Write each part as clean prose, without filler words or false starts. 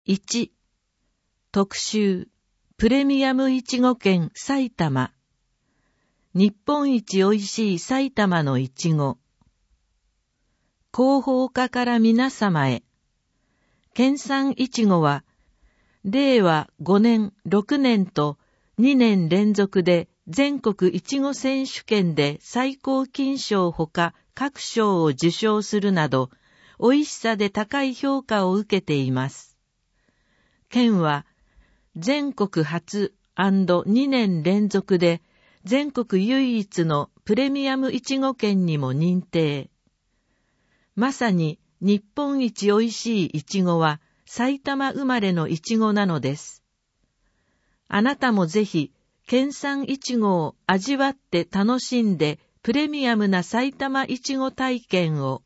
1、特集、プレミアムいちご県埼玉。日本一おいしい埼玉のいちご。広報課から皆様へ。県産いちごは、令和5年、6年と2年連続で全国いちご選手権で最高金賞ほか各賞を受賞するなど、美味しさで高い評価を受けています。県は、全国初&2年連続で全国唯一のプレミアムいちご県にも認定。まさに日本一おいしいいちごは埼玉生まれのいちごなのです。あなたもぜひ県産いちごを味わって楽しんでプレミアムな埼玉いちご体験を。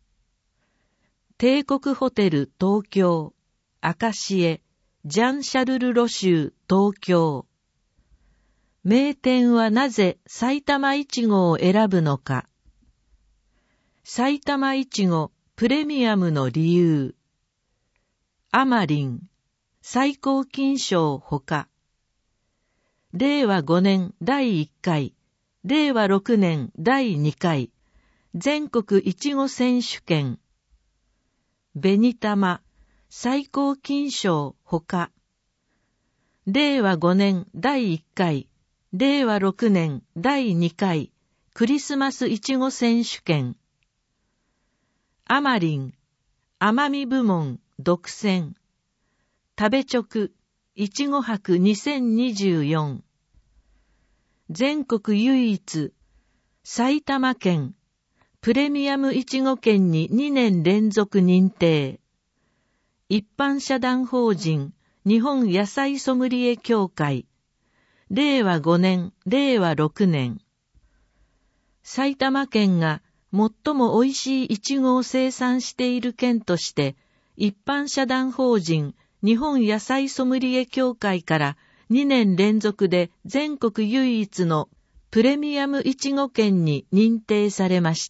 帝国ホテル東京、明石へ、ジャン・シャルル・ロシュー東京。名店はなぜ埼玉いちごを選ぶのか。埼玉いちごプレミアムの理由。あまりん、最高金賞ほか。令和5年第1回、令和6年第2回、全国いちご選手権。紅玉、最高金賞ほか。令和5年第1回、令和6年第2回、クリスマスいちご選手権。あまりん、甘み部門独占。食べ直、いちご博2024。全国唯一、埼玉県、プレミアムいちご県に2年連続認定。一般社団法人、日本野菜ソムリエ協会。令和5年、令和6年。埼玉県が最も美味しいいちごを生産している県として、一般社団法人、日本野菜ソムリエ協会から2年連続で全国唯一のプレミアムいちご県に認定されました。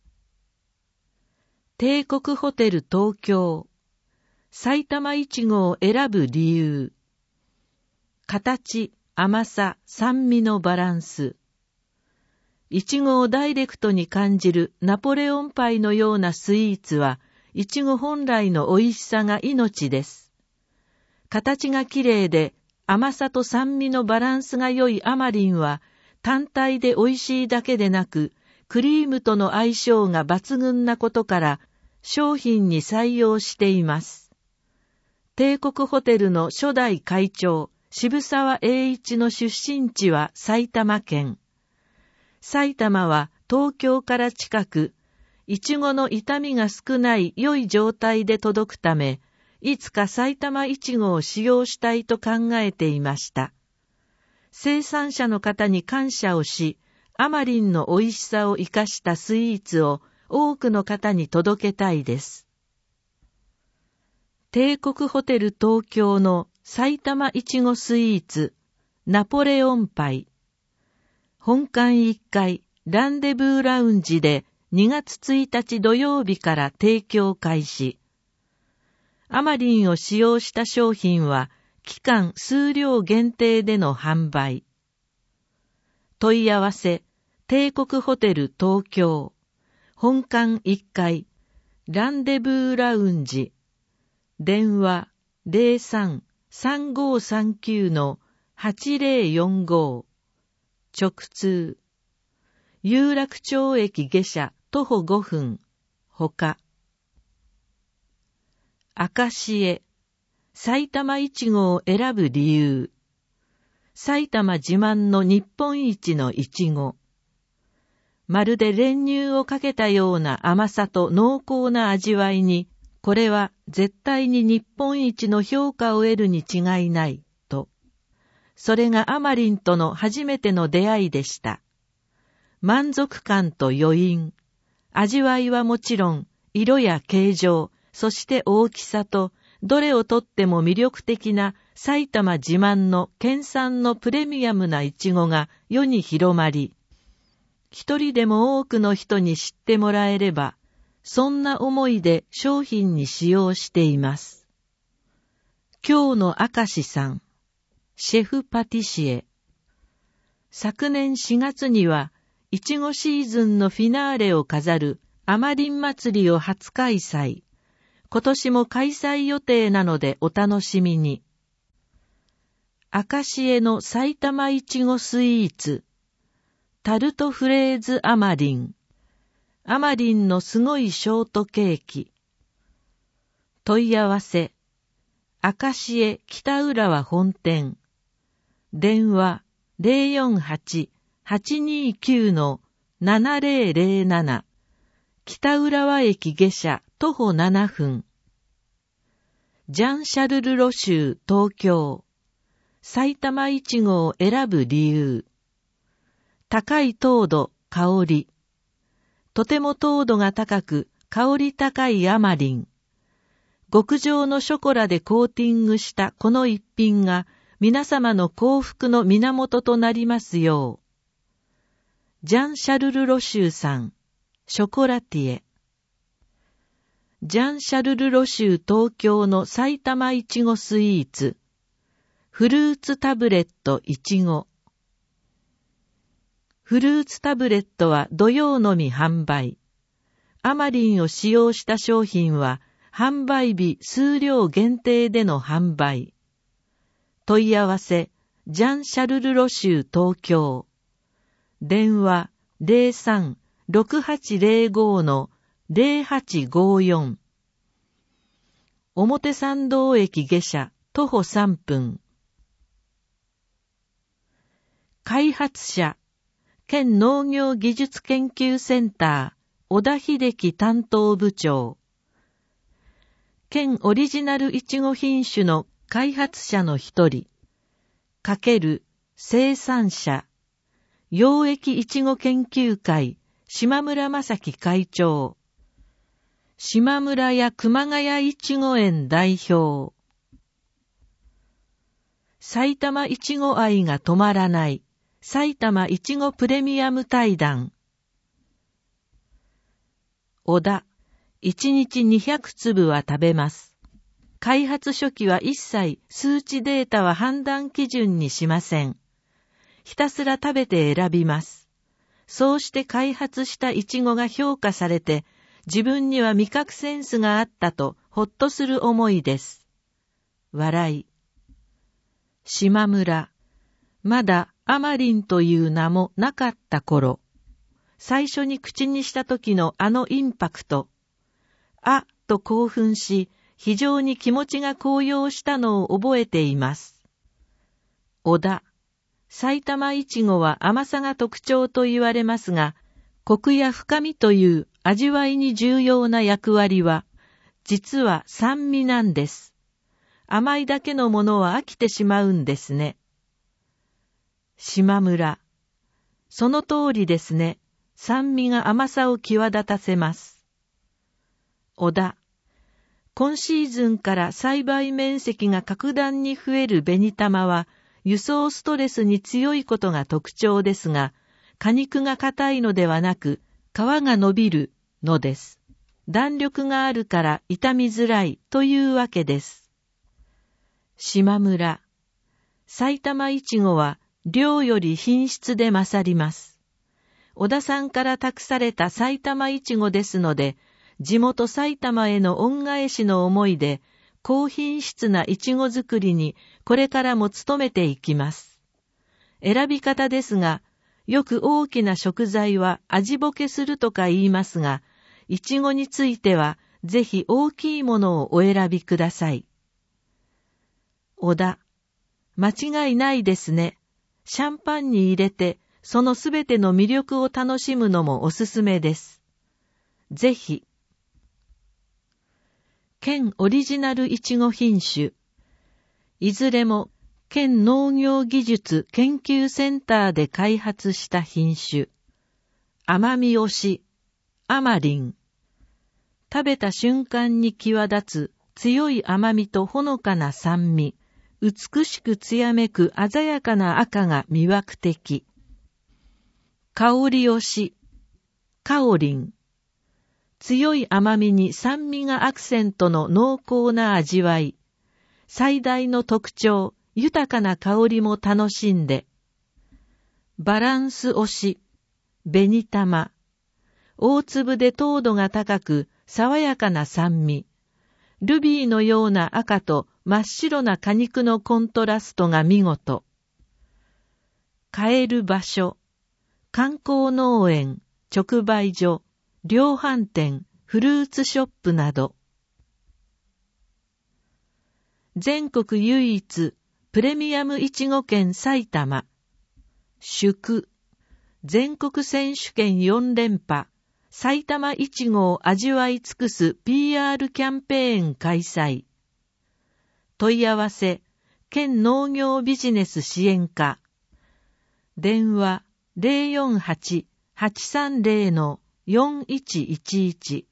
帝国ホテル東京。埼玉いちごを選ぶ理由。形、甘さ、酸味のバランス。いちごをダイレクトに感じるナポレオンパイのようなスイーツは、いちご本来の美味しさが命です。形がきれいで、甘さと酸味のバランスが良いあまりんは、単体で美味しいだけでなく、クリームとの相性が抜群なことから、商品に採用しています。帝国ホテルの初代会長、渋沢栄一の出身地は埼玉県。埼玉は東京から近く、いちごの傷みが少ない良い状態で届くため、いつか埼玉いちごを使用したいと考えていました。生産者の方に感謝をし、あまりんの美味しさを生かしたスイーツを多くの方に届けたいです。帝国ホテル東京の埼玉いちごスイーツ、ナポレオンパイ。本館1階ランデブーラウンジで2月1日土曜日から提供開始。あまりんを使用した商品は期間数量限定での販売。問い合わせ、帝国ホテル東京。本館1階ランデブーラウンジ。電話03-3539-8045。直通。有楽町駅下車徒歩5分。ほか。明石へ。埼玉いちごを選ぶ理由。埼玉自慢の日本一のいちご。まるで練乳をかけたような甘さと濃厚な味わいに、これは絶対に日本一の評価を得るに違いない、と。それがあまりんとの初めての出会いでした。満足感と余韻。味わいはもちろん、色や形状、そして大きさと、どれをとっても魅力的な埼玉自慢の県産のプレミアムないちごが世に広まり、一人でも多くの人に知ってもらえれば、そんな思いで商品に使用しています。 今日の明石さん、シェフパティシエ。昨年4月には、いちごシーズンのフィナーレを飾るアマリン祭りを初開催。今年も開催予定なのでお楽しみに。明石への埼玉いちごスイーツ。タルトフレーズアマリン。アマリンのすごいショートケーキ。問い合わせ。明石へ北浦和本店。電話 048-829-7007 北浦和駅下車徒歩7分。ジャン・シャルル・ロシュー東京。埼玉いちごを選ぶ理由。高い糖度、香り。とても糖度が高く、香り高いアマリン。極上のショコラでコーティングしたこの一品が皆様の幸福の源となりますよう。ジャン・シャルル・ロシューさん、ショコラティエ。ジャン・シャルル・ロシュー東京の埼玉いちごスイーツ。フルーツタブレットいちご。フルーツタブレットは土曜のみ販売。アマリンを使用した商品は販売日数量限定での販売。問い合わせ、ジャン・シャルル・ロシュー東京。電話 03-6805-0854。表参道駅下車徒歩3分。開発者、県農業技術研究センター、小田秀樹担当部長。県オリジナルいちご品種の開発者の一人、×生産者、養液いちご研究会、島村正樹会長、島村屋熊谷いちご園代表。埼玉いちご愛が止まらない、埼玉いちごプレミアム対談。小田、1日200粒は食べます。開発初期は一切数値データは判断基準にしません。ひたすら食べて選びます。そうして開発したイチゴが評価されて、自分には味覚センスがあったとほっとする思いです。笑い。島村。まだアマリンという名もなかった頃。最初に口にした時のあのインパクト。あっと興奮し、非常に気持ちが高揚したのを覚えています。小田。埼玉いちごは甘さが特徴と言われますが、コクや深みという味わいに重要な役割は、実は酸味なんです。甘いだけのものは飽きてしまうんですね。島村。その通りですね。酸味が甘さを際立たせます。小田。今シーズンから栽培面積が格段に増える紅玉は、輸送ストレスに強いことが特徴ですが、果肉が硬いのではなく、皮が伸びるのです。弾力があるから傷みづらいというわけです。島村。埼玉いちごは量より品質で勝ります。小田さんから託された埼玉いちごですので、地元埼玉への恩返しの思いで、高品質ないちご作りにこれからも努めていきます。選び方ですが、よく大きな食材は味ぼけするとか言いますが、いちごについてはぜひ大きいものをお選びください。小田。間違いないですね。シャンパンに入れて、そのすべての魅力を楽しむのもおすすめです。ぜひ。県オリジナルいちご品種。いずれも県農業技術研究センターで開発した品種。甘み推し、アマリン。食べた瞬間に際立つ強い甘みとほのかな酸味。美しく艶めく鮮やかな赤が魅惑的。香り推し、カオリン。強い甘みに酸味がアクセントの濃厚な味わい。 最大の特徴、豊かな香りも楽しんで、バランス押し、紅玉、大粒で糖度が高く、爽やかな酸味、ルビーのような赤と真っ白な果肉のコントラストが見事。買える場所、観光農園、直売所、量販店、フルーツショップなど。全国唯一、プレミアムいちご県埼玉。祝、全国選手権4連覇、埼玉いちごを味わい尽くす PR キャンペーン開催。問い合わせ、県農業ビジネス支援課。電話 048-830-4111。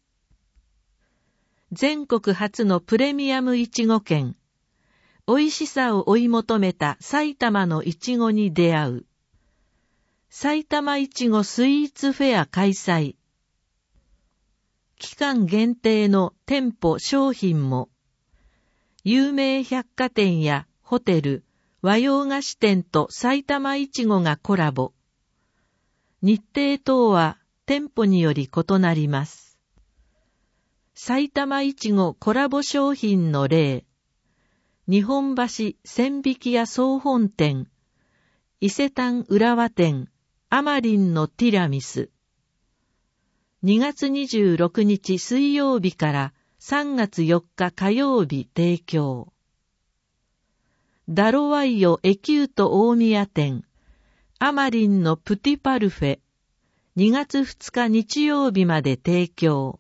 全国初のプレミアムいちご県。美味しさを追い求めた埼玉のいちごに出会う。埼玉いちごスイーツフェア開催。期間限定の店舗商品も。有名百貨店やホテル、和洋菓子店と埼玉いちごがコラボ。日程等は店舗により異なります。埼玉いちごコラボ商品の例。日本橋千疋屋総本店、伊勢丹浦和店、アマリンのティラミス。2月26日水曜日から3月4日火曜日提供。ダロワイヨエキュート大宮店、アマリンのプティパルフェ、2月2日日曜日まで提供。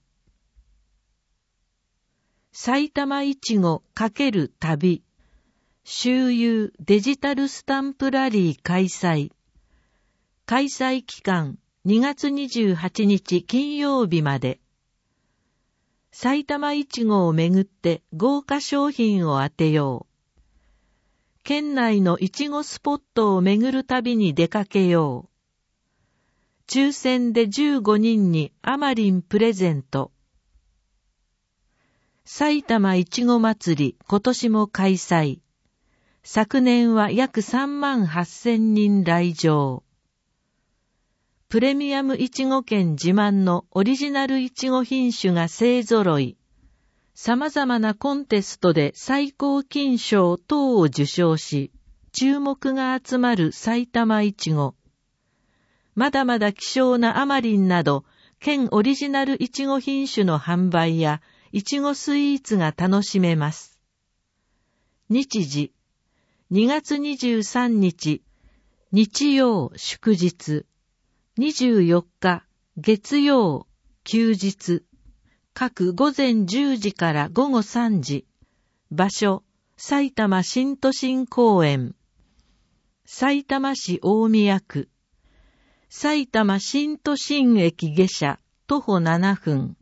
埼玉いちご×旅、周遊デジタルスタンプラリー開催。開催期間2月28日金曜日まで。埼玉いちごをめぐって豪華商品を当てよう。県内のいちごスポットをめぐる旅に出かけよう。抽選で15人にアマリンプレゼント。埼玉いちご祭り今年も開催。昨年は約38,000人来場。プレミアムいちご県自慢のオリジナルいちご品種が勢ぞろい。様々なコンテストで最高金賞等を受賞し、注目が集まる埼玉いちご。まだまだ希少なアマリンなど、県オリジナルいちご品種の販売や、いちごスイーツが楽しめます。日時、2月23日、日曜祝日、24日、月曜、休日、各午前10時から午後3時、場所、埼玉新都心公園、埼玉市大宮区、埼玉新都心駅下車、徒歩7分。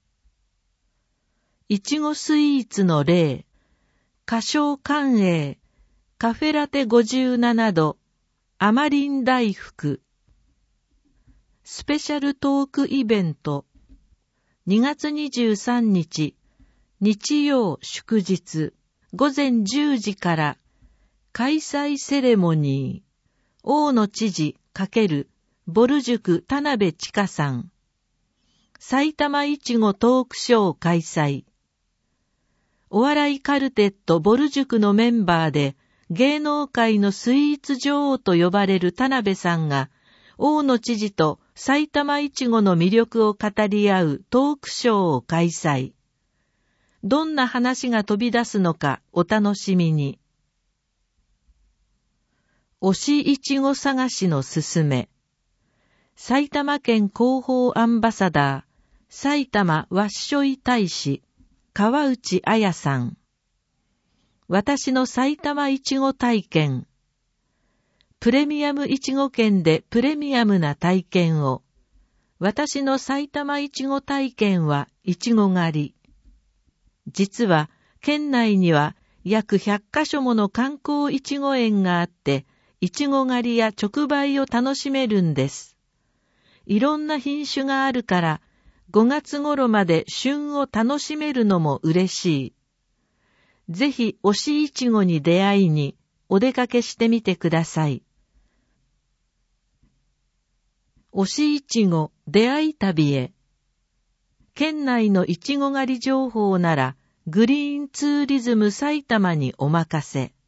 いちごスイーツの例、花椒甘栄、カフェラテ57度、アマリン大福。スペシャルトークイベント、2月23日、日曜祝日、午前10時から、開催セレモニー、大野知事×ボル塾田辺千佳さん。埼玉いちごトークショー開催。お笑いカルテットボル塾のメンバーで、芸能界のスイーツ女王と呼ばれる田辺さんが、大野知事と埼玉いちごの魅力を語り合うトークショーを開催。どんな話が飛び出すのかお楽しみに。推しいちご探しのすすめ。埼玉県広報アンバサダー、埼玉わっしょい大使、川内彩さん。私の埼玉いちご体験。プレミアムいちご県でプレミアムな体験を。私の埼玉いちご体験はいちご狩り。実は県内には約100カ所もの観光いちご園があって、いちご狩りや直売を楽しめるんです。いろんな品種があるから5月頃まで旬を楽しめるのも嬉しい。 ぜひ推しいちごに出会いにお出かけしてみてください。推しいちご出会い旅へ。県内のいちご狩り情報ならグリーンツーリズム埼玉にお任せ。